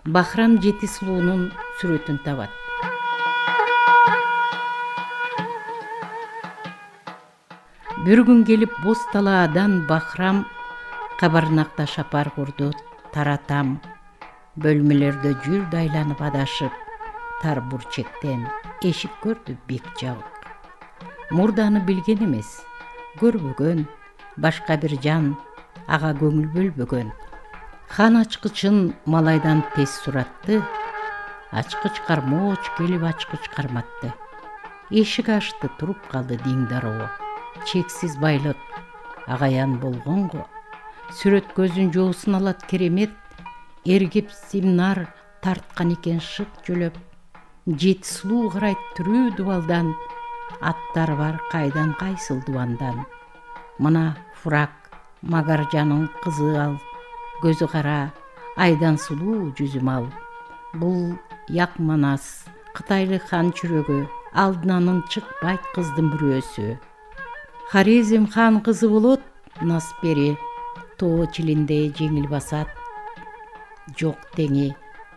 Бахрам жети сулуунун сүрөтүн табат. Бир күн келип боз талаадан Бахрам кабарнакта шапар курду таратам. Бөлмөлөрдө жүрдү айланып адашып, тар бурчектен эшик көрдү бек жабык. Мурданы билген эмес, көрбөгөн, башка бир жан ага көңүл бөлбөгөн. Хан ачкычын малайдан тез суратты, ачкыч кармооч келип ачкыч карматты. Эшик ачты, туруп калды диң дароо. Чексиз байлык агаян болгонго, сүрөт көзүн жоосун алат керемет. Эргеп Симнар тарткан экен шык жөлөп, жети сулуу карайт түрүү дубалдан, аттар бар кайдан кайсыл дубандан. Мына Фурак Магаржанын кызы ал, көзү кара, айдан сулуу жүзү мал. Бул Якманас, Кытайлык хан чүрөгү, алдынан чыкпайт кыздын бүрөөсү. Хорезм хан кызы болот, Наспери, тоо чилинде жеңил басат. Жок теңи.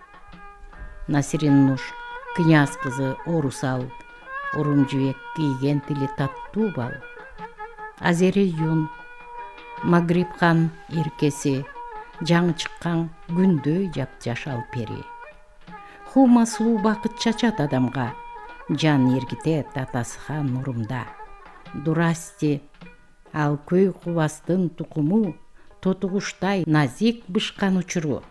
Насириннуш, князь кызы Орусал, урум-жибек кийген тили таттуу бал. Азери-юн, Магриб хан эркеси, жаңы чыккан күндөй жапжашал пери. Хума сулуу бакыт чачат адамга, жан эргитет атасы хан урумда. Дурасти, ал көй кубастын тукуму, тотугуштай назик бышкан учуру.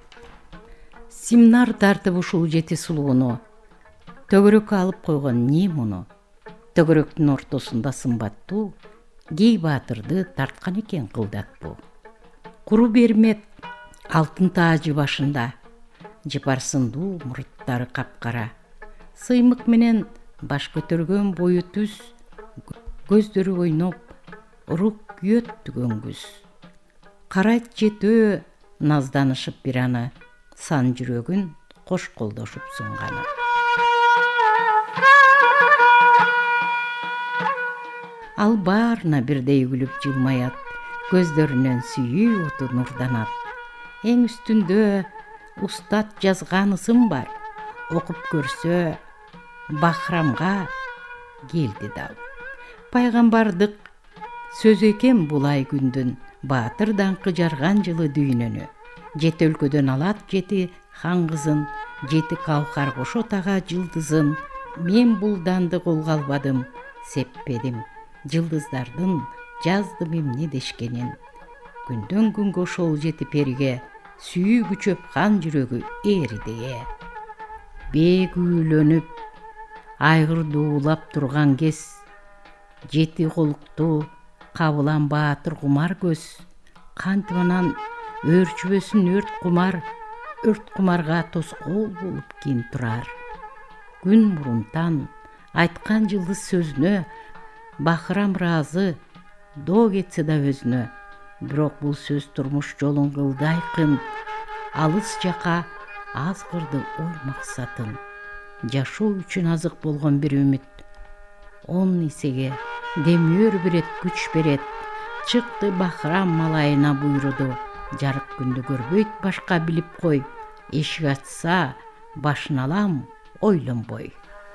Симнар тартып ушул жети сулууну, төгөрөккө алып койгон не муну? Төгөрөктүн ортосунда сымбаттуу, кей баатырды тарткан экен кылдатпу. Куру бермек алтын таажы башында, жыпарсындуу мурттары капкара. Сыймык менен баш көтөргөн бою түз, көздөрү ойноп, урук күйөт түгөнгүз. Карайт жетөө назданышып бир аны, сан жүрөгүн кош колдошуп сунганы. Ал баарына бирдей күлүп жылмаят, көздөрүнөн сүйүү оту нурданат. Эң үстүндө устат жазган ысым бар, окуп көрсө Бахрамга келди дал. Пайгамбардык сөзү экен бул ай күндүн, баатыр даңкы жарган жылы дүйнөнү. Жети өлкөдөн алат жети хан кызын, жети каухар кошот ага жылдызын. Мен бул данды колго албадым, сеппедим жылдыздардын, жаздым эмне дешкенин. Күндөн күнгө ошол жети периге сүйүү күчөп хан жүрөгү эридее. Бег үйлөнүп, айгыр дуулап турган кез, жети колукту кабылан баатыр кумар көз. Кантип анан өрчүбөсүн өрт кумарга тоскоол болуп кийин турар. Күн мурунтан айткан жылдыз сөзүнө Бахрам ыраазы, доо кетсе да өзүнө. Бирок бул сөз турмуш жолун кылды айкын, алыс жака аз кырды ой максатын. Жашоо үчүн азык болгон бир үмүт 10 эсеге демир берет, күч берет. Чыкты Бахрам малайына буйруду, жарык күндү көрбөйт башка билип кой. Эшик ачса башын алам ойлонбой.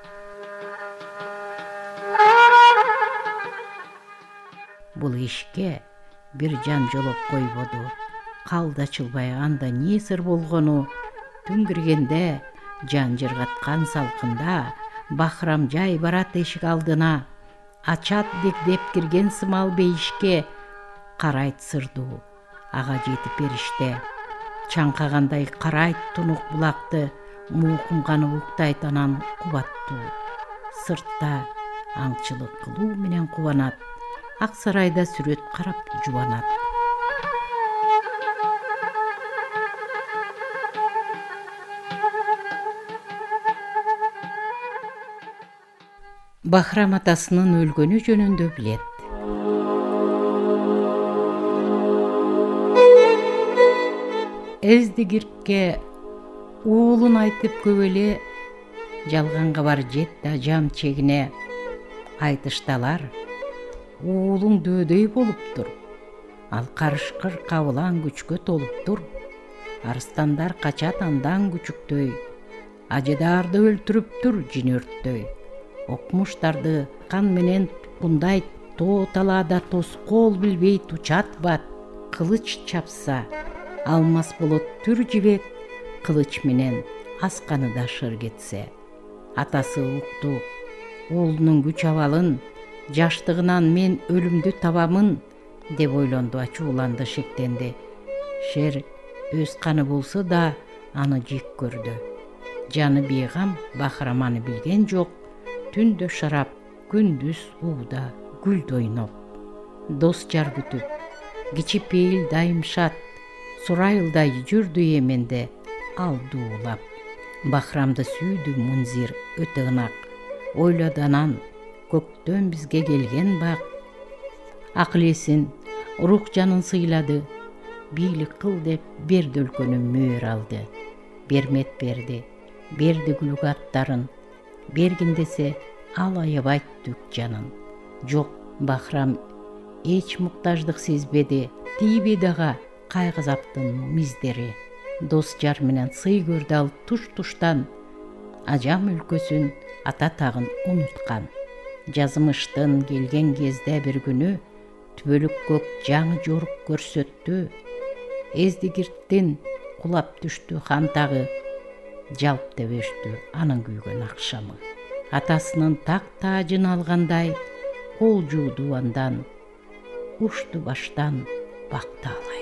Бул эшикке бир жан жолоп койбоду. Калды ачылбай анда не сыр болгону. Түн киргенде жан жыргаткан салкында Бахрам жай барат эшик алдына. Ачат деп кирген сымал бейишке, карайт сырдуу ага жети периште. Чаңкагандай карайт тунук булакты, муукумганы уктайт анан кубаттуу. Сыртта аңчылык кылуу менен кубанат, ак сарайда сүрөт карап жубанат. Бахрам атасынын өлгөнү жөнүндө билет. Эздигирке уулун айтып көп эле, жалган кабар жетти ажам чегине. Айтышталар, уулуң дөөдөй болуптур, ал карышкыр кабылан күчкө толуптур. Арстандар качат андан күчүктөй, ажыдарды өлтүрүптүр жин өрттөй. Окмуштарды кан менен туткундай, тоо талаада тоскоол билбейт учат бат. Кылыч чапса алмас болот түр жибек, кылыч менен асканы да шыр кетсе. Атасы укту уулунун күч абалын, жаштыгынан мен өлүмдү табамын деп ойлонду, ачууланды, шектенди. Шер өз каны болсо да аны жек көрдү. Жаны бейгам Бахрам аны билген жок. Түндө шарап, күндүз ууда гүлд ойноп. Дос жар күтүп, кичипейил дайым шат, Сурайылдай жүрдү Йеменде ал дуулап. Бахрамды сүйдү Мунзир өтө ынак, ойлоду анан көктөн бизге келген бак. Акыл эсин, рух жанын сыйлады, бийлик кыл деп берди өлкөнү мөөр алды. Бермет берди күлүк аттарын, бергин десе ал аябайт түк жанын. Жок, Бахрам эч муктаждык сезбеди, тийбеди ага кайгызаптын миздери. Дос жар менен сый көрдү ал туш-туштан, ажам өлкөсүн, ата тагын унуткан. Жазмыштын келген кезде бир күнү, түбөлүк көк жаңы жорук көрсөттү. Эздигирттин кулап түштү хан тагы, жалп деп өштү анын күйгөн акшамы. Атасынын так таажын алгандай, кол жууду андан, учту баштан бактаалай.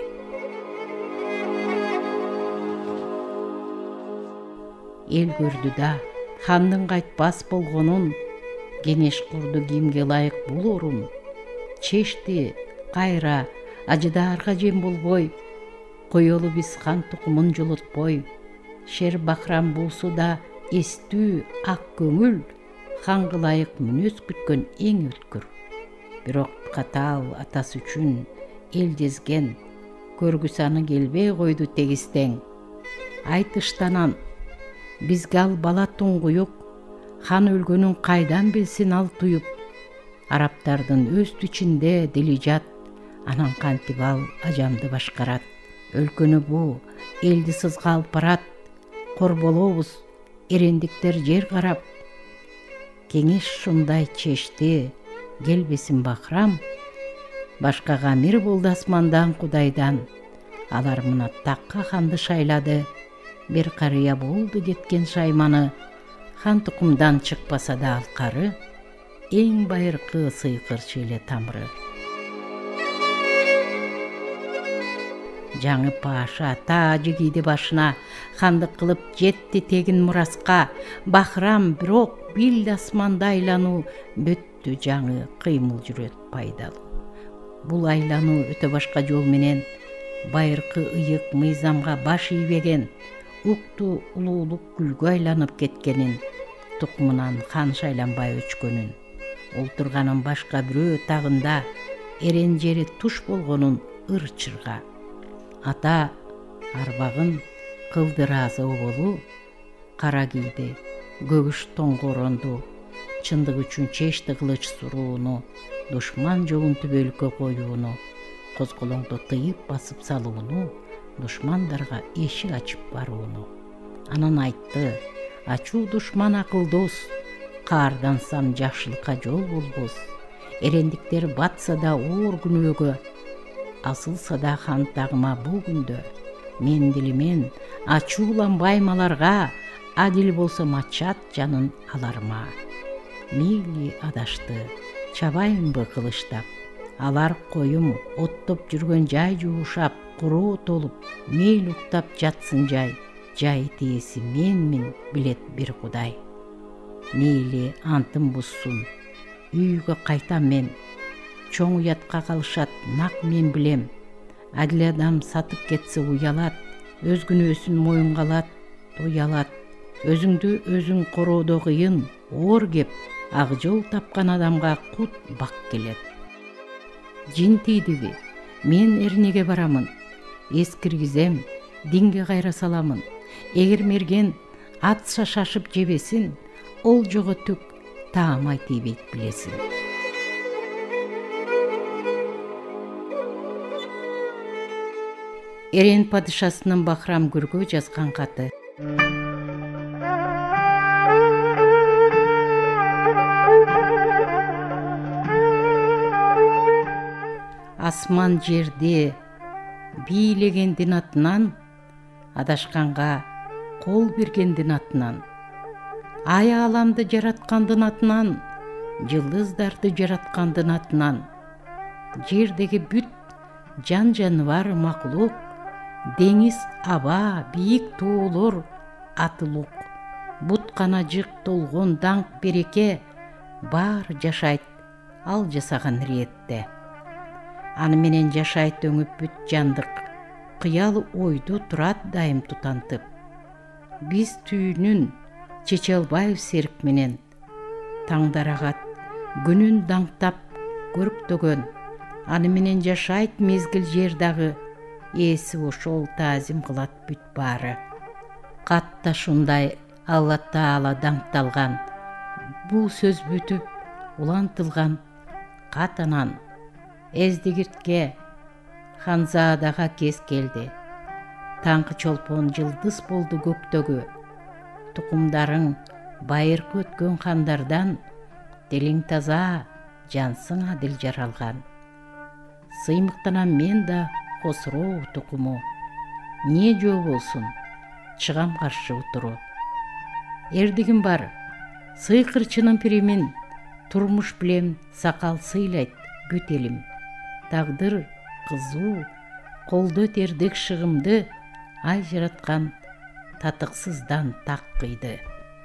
Эл көрдү да хандын кайтпас болгонун, кеңеш курду кимге ылайык бул орун. Чешти кайра ажыдаарга жем болбой, коелу биз хан тукумун жолотпой. Шер Бахрам болсо да эстүү ак көңүл, ханга ылайык мүнөз күткөн эң өткүр. Бирок катаал атасы үчүн эл жезген, көргүсү аны келбей койду тегистең. Айтыштанан бизге ал бала туңгуюк, хан өлгөнүн кайдан билсин ал туюп. Араптардын өстү ичинде дили жат, анан кантип ал ажамды башкарат. Өлкөнү бу элди сызга алып барат, кор болобуз эрендиктер жер карап. Кеңеш ушундай чечти, келбесин Бахрам, башкага амир болду асмандан Кудайдан. Алар мына такка ханды шайлады, бир карыя болду кеткен шайманы. Хан тукумдан чыкпаса да ал кары, эң байыркы сыйкырчы эле тамыры. Жаңы паша таажы кийди башына, хандык кылып жетти тегин мураска. Бахрам бирок билди асманда айлануу, бөттү жаңы кыймыл жүрөт пайдалуу. Бул айлануу өтө башка жол менен, байыркы ыйык мыйзамга баш ийбеген, укту улуулук гүлгө айланып кеткенин, тукумунан хан шайланбай өчкөнүн, олтурганын башка бирөө тагында, эрен жери туш болгонун ыр-чырга. Ата арбагын кылды ыраазы оболу, кара кийди, көгүш тоңгоронду, чындык үчүн чечти кылыч сурууну, душман жолун түбөлүккө коюуну, козголоңду тыйып басып салууну, душмандарга эшик ачып барууну. Анан айтты, ачуу душман акылдос, каардансам жакшылыкка жол болбос. Эрендиктер батса да оор күнөөгө, асылса да хан тагыма бул күндө. Мен дилимен ачууланбайм аларга, адил болсом ачат жанын аларыма. Мейли адашты, чабайынбы кылычтап, алар коюм оттоп жүргөн жай жуушап, куроо толуп, мейли уктап жатсын жай, жай тээси менмин билет бир Кудай. Мейли антын бузсун, үйгө кайтам мен, чоң уятка калышат, нак мен билем. Адил адам сатып кетсе уялат, өз күнөөсүн моюнга алат, уялат. Өзүңдү өзүң короодо кыйын, оор кеп, ак жол тапкан адамга кут бак келет. Жин тийдиби? Мен эрнеге барамын, эскиргизем, динге кайра саламын. Эгер мерген атса шашып жебесин, ол жого түк таамай тийбейт билесин. Эрен падышасынын Бахрам Гүргө жазган каты. Асман жерди бийлегендин атынан, адашканга кол бергендин атынан, ай аламды жараткандын атынан, жылдыздарды жараткандын атынан, жердеги бүт жан жаныбар макулук, деңиз, аба, бийик тоолор, атылук, бут канажык толгон даңк береке баары жашайт ал жасаган риетте. Аны менен жашайт өңүп бүт жандык, кыял ойду турат дайым тутантып. Биз түйүнүн Чечелбаев серик менен таңдар агат, күнүн даңктап көрктөгөн, аны менен жашайт мезгил жер дагы, ээси ошол таазим кылат бүт баары. Катта шундай Алла Таала даңкталган, бул сөз бүтүп улантылган кат анан Эздигиртке Ханзадага кез келди. Таңкы чолпон жылдыз болду көктөгү, тукумдарың байыркы өткөн хандардан, тилиң таза, жансың адил жаралган. Сыймыктанам мен да Косроо тукуму, не жөө болсун, чыгам каршы утуру. Эрдигим бар, сыйкырчынын пиримин, турмуш билем сакал сыйлайт бүт элим. Тагдыр кызуу, колдо тердик шыгымды, ай жараткан татыксыздан так кыйды.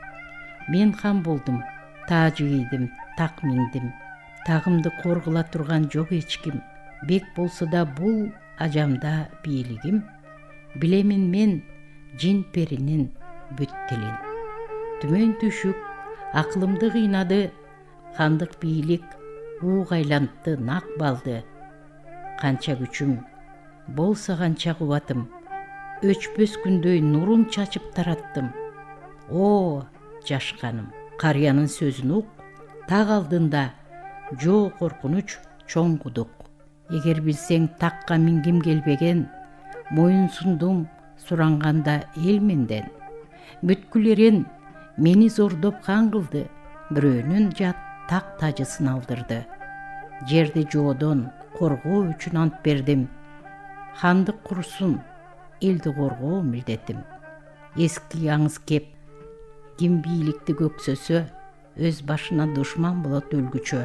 Мен хан болдум, тааж кийдим, так миндим. Тагымды коргула турган жок эч ким. Бек болсо да бул ажамда бийлигим. Билемин мен жин перинин бүт тилин. Түмөн түшүк аклымды кыйнады, хандык бийлик ууг айлантты нак балды. Канча күчүм болсо канча кубатым, өчпөс күндөй нурун чачып тараттым. О, жашканым, карыянын сөзүн ук, так алдында жок коркунуч, чоң кудук. Эгер билсең такка мингим келбеген, моюн сундум суранганда эл менден. Бүткүл эрен мени зордоп хан кылды, бирөөнүн жат так тажысын алдырды. Жерди жоодон коргоо үчүн ант бердим. Хандык курсун, элди коргоо милдетим. Эски аңыз кеп, ким бийликти көксөсө, өз башына душман болот өлгүчө.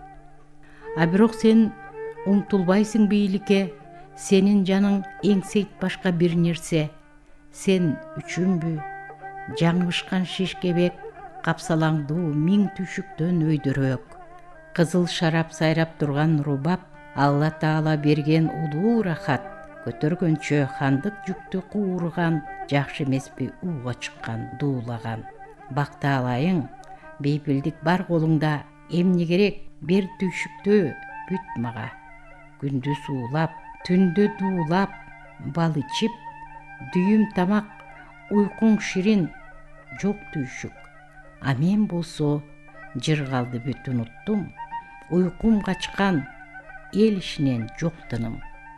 А бирок сен умтулбайсың бийликке, сенин жаның эңсейт башка бир нерсе. Сен үчүнбү жаңышкан шишкебек, капсалаңдуу миң түшүктөн өйдөрөөк. Кызыл шарап сайрап турган рубап, Алла Таала берген улуу рахат. Көтөргөнчө хандык жүктү куурган, жакшы эмеспи ууга чыккан, дуулаган. Бактаалайың, бейпилдик бар колуңда, эмне керек бер түшүктө бүт мага. Күндүз уулап, түндө дуулап, бал ичип, дүйүм тамак, уйкуң ширин, жок түшүк. А мен болсо жыр калды бүт унуттум, уйкум качкан, эл ишинен жок тыным.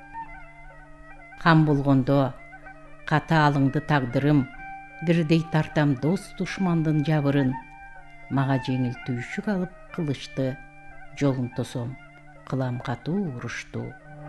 Хан болгондо катаалыңды тагдырым, бирдей тартам дос душмандын жабырын. Мага жеңил түйшүк алып кылычты, жолун тосом, кылам катуу урушту.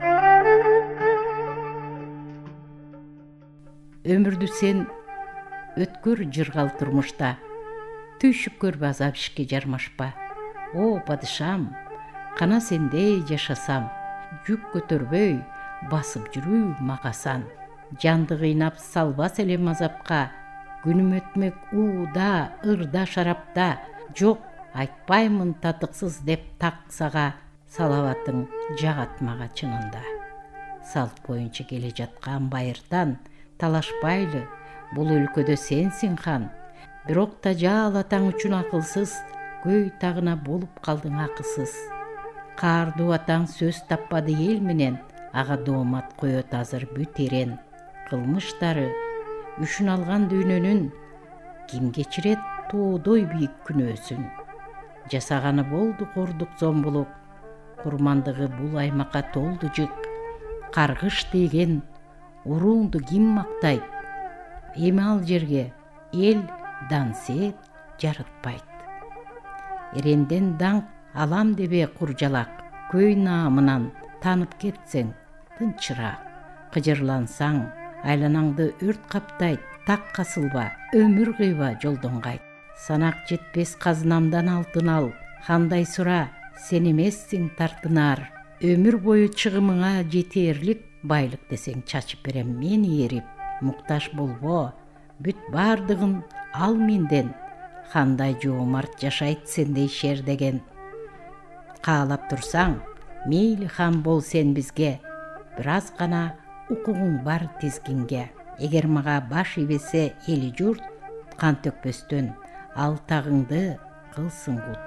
Өмүрдү сен өткөр жыргал турмушта, түйшүк көрбө азап ишке жармашпа. О падышам, кана сендей жашасам, жүк көтөрбөй басып жүрүү макасан. Жанды кыйнап салбас элем азапка, күнүм өтмөк ууда, ырда, шарапта. Жок, айтпаймын татыксыз деп так сага, салаватың жагат мага чынында. Салт боюнча келе жаткан байыртан, талашпайлы, бул өлкөдө сенсиң хан. Бирок тажал атаң үчүн акылсыз, көй тагына болуп калдың акысыз. Каардуу атаң сөз таппады эл менен, ага доомат коет азыр бүт эрен. Кылмыштары үшүн алган дүйнөнүн, ким кечирет тоодой бийик күнөөсүн. Жасаганы болду кордук зомбулук, курмандыгы бул аймакка толду жык. Каргыш тийген Уруңду ким мактайт? Эми ал жерге эл дансет жарытпайт. Эренден даңк алам дебе куржалак, көй наамынан танып кетсең тынчыра. Кыжырлансаң айланаңды өрт каптайт, так касылба, өмүр кыйба жолдон кайт. Санак жетпес казынамдан алтын ал, кандай сура, сен эмессиң тартынар. Өмүр бою чыгымыңа жетерлик байлык десең чачып берем мен эрип. Муктаж болбо, бүт бардыгын ал менден, кандай жоомарт жашайт сендей шер деген. Каалап турсаң, мейли хан бол сен бизге, бир аз гана укугуң бар тизгинге. Эгер мага баш ийбесе эли журт, кан төкпөстөн ал тагыңды кылсын кут.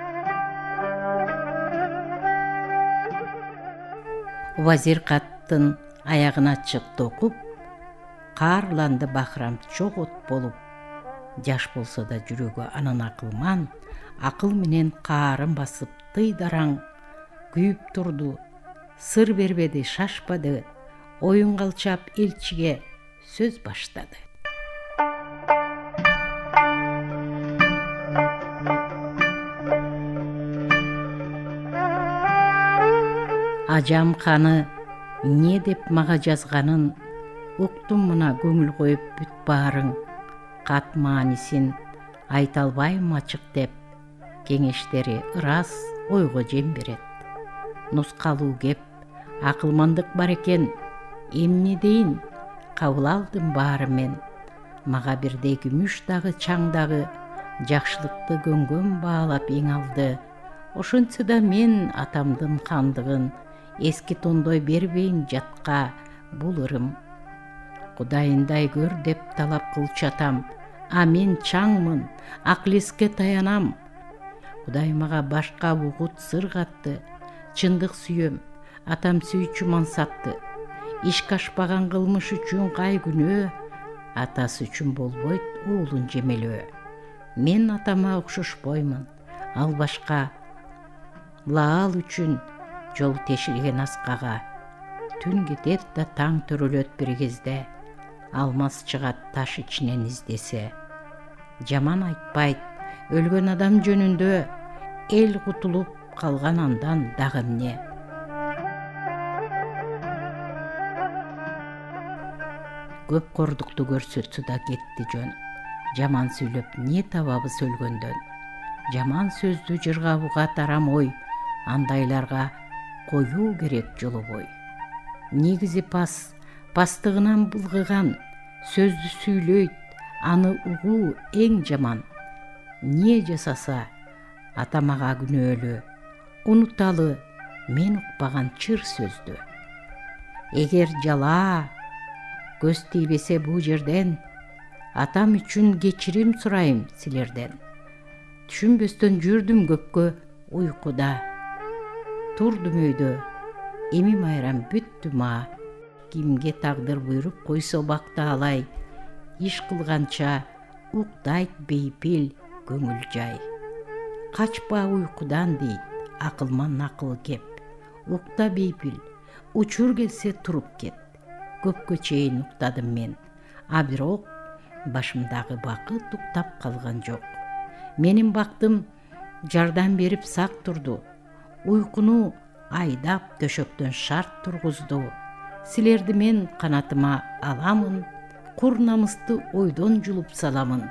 Вазир каттын аягына чыкты окуп, каарланды бахрам чок от болуп. Жаш болсо да жүрөгү анан акылман, акыл менен каарын басып тыйдараң күйүп турду. Сыр бербеди, шашпады, оюн калчап элчиге сөз баштады. Ажам ханы не деп мага жазганын уктум, мына көңүл коюп бүт баарың. Кат маанисин айта албайм ачык деп, кеңештери ырас ойго жем берет. Нускалуу кеп, акылмандык бар экен, эмне дейин, кабыл алдым баары мен. Мага бирдей күмүш дагы чаң дагы, жакшылыкты көнгөн баалап эң алды. Ошентсе да мен атамдын кандыгын эски тондой бербейин жатка, бул ырым. Кудайындай көр деп талап кылчу атам, а мен чаңмын, акыл эске таянам. Кудай мага башка бугут сыр катты, чындык сүйөм, атам сүйчү мансапты. Ишке ашпаган кылмыш үчүн кай күнөө, атасы үчүн болбойт уулун жемелөө. Мен атама окшошпоймун, ал башка. Лаал үчүн жол тешилген аскага, түн кетет да таң төрөлөт бир кезде. Алмаз чыгат таш ичинен издесе. Жаман айтпайт өлгөн адам жөнүндө, эл кутулуп калган андан дагы эмне. Көп кордукту көрсөтсө да кетти жөн. Жаман сүйлөп не табабыз өлгөндөн. Жаман сөздү жыргабууга тарам ой, андайларга коюу керек жолобой. Негизи пастыгынан булгыган, сөздү сүйлөйт, аны угуу эң жаман. Не жасаса атамага күнөөлүү, унуталы мен укпаган чыр сөздү. Эгер жалаа көз тийбесе бул жерден, атам үчүн кечирим сурайм силерден. Түшүнбөстөн жүрдүм көпкө уйкуда, турдум өйдө, эми майрам бүттү ма. Кимге тагдыр буйруп койсо бакты алай, иш кылганча уктайт бейпил көңүл жай. Качпа уйкудан дейт акылман акыл кеп, укта бейпил, учур келсе туруп кет. Көпкө чейин уктадым мен, а бирок башымдагы бакыт уктап калган жок. Менин бактым жардам берип сак турду, уйкуну айдап төшөктөн шарт тургузду. Силерди мен канатыма аламын, кур намысты ойдон жулуп саламын.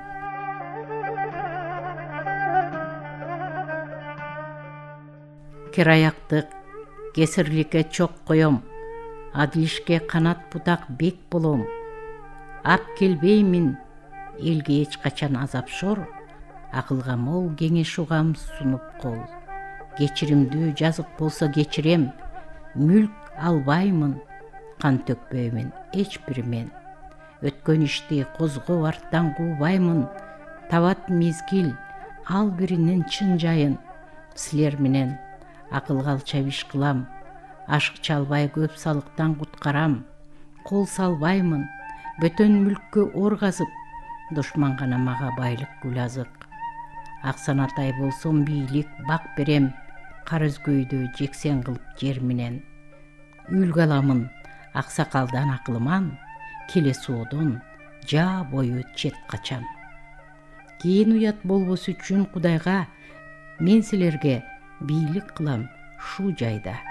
Кераяктык, кесирликке чок коем, адилишке канат бутак бек болом. Ап келбеймин элге эч качан азап шор, акылга мол кеңеш угам сунуп кол. Кечиримдүү жазык болсо кечирем, мүлк албаймын, кан төкпөймүн эч бир мен. Өткөн ишти козгоп арттан куубаймын, табат мезгил ал биринин чын жайын. Силер менен акылга алча иш кылам, ашык чалбай көп салыктан куткарам. Кол салбаймын, бөтөн мүлккө ор казып, душман гана мага байлык гүл азык. Аксан атай болсом бийлик бак берем, кар өзгөйдү жексен кылып жер менен. Үлгө аламын аксакалдан акылыман, келесоодон жаа бою чет качам. Кийин уят болбосу үчүн Кудайга мен силерге бийлик кылам ушул жайда.